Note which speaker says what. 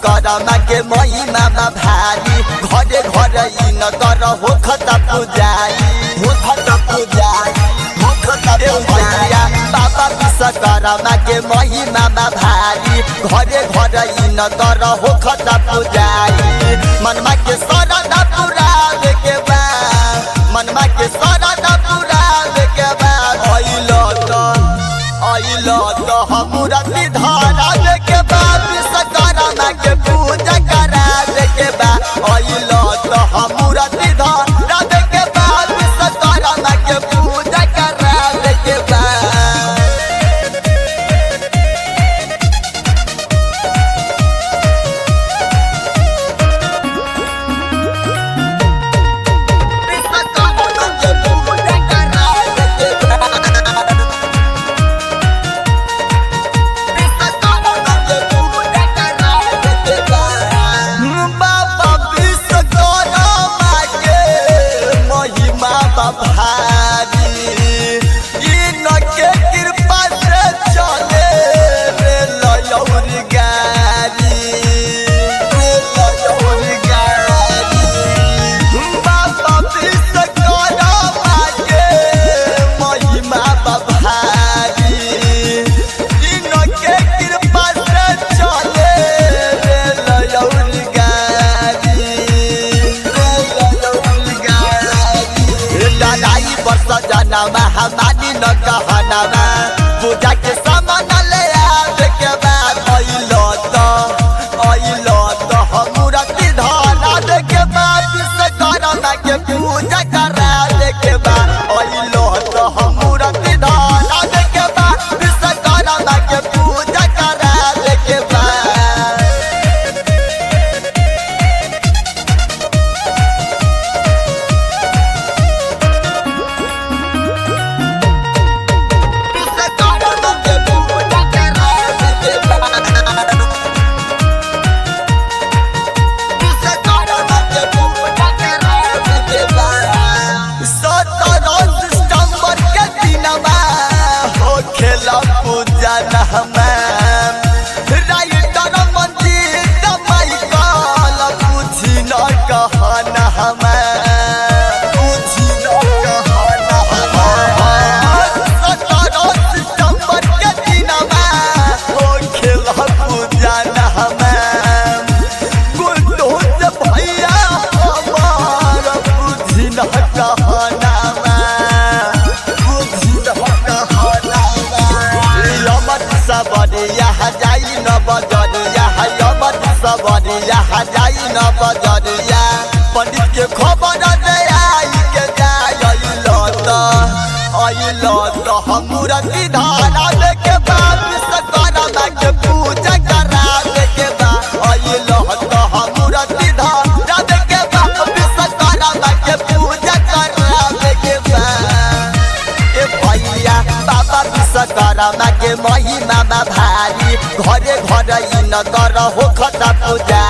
Speaker 1: विश्वकर्मा के महिमा भारी घरे घरे इन कर हो खता पूजाई बाबा विश्वकर्मा के महिमा भारी घरे घरे इन कर हो खता पूजाई मनमा के सरदा पुरावे के बा मनमा के सरदा पुरावे के बा अइलो तो हमूरती धारा के बा विश्वकर्मा के पूजा करा के बा अइलो तो हमूरती धारा के बा विश्वकर्मा के पूजा करा के बा हमारी न कहना पूजा के सामान ले आवे के बाद अइलो तो हमूरती धारा दे के बाद विश्वकर्मा के पूजा करा दे के बाद अइलो तो हमूरती धारा दे के बाद विश्वकर्मा के पूजा करा दे के बाद बजरिया पंडित के खबर दे आई के अइलो तो हमूरती धारा दे के बाद विश्वकर्मा के पूजा करा दे के बाद अइलो तो हमूरती धारा दे के बाद विश्वकर्मा के पूजा करा दे के बाद ए भैया बाबा विश्वकर्मा के महिमा भारी घरे घरे इन कर हो खता पूजा